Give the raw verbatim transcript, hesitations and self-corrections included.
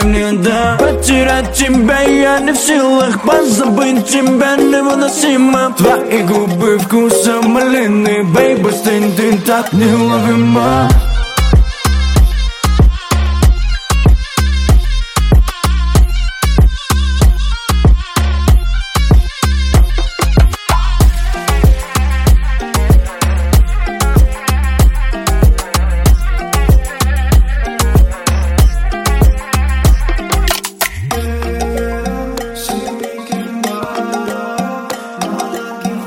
мне, да. Потерять тебя я не в силах, позабыть тебя невыносимо. Твои губы вкуса малины, бейби, стынь ты так неуловима.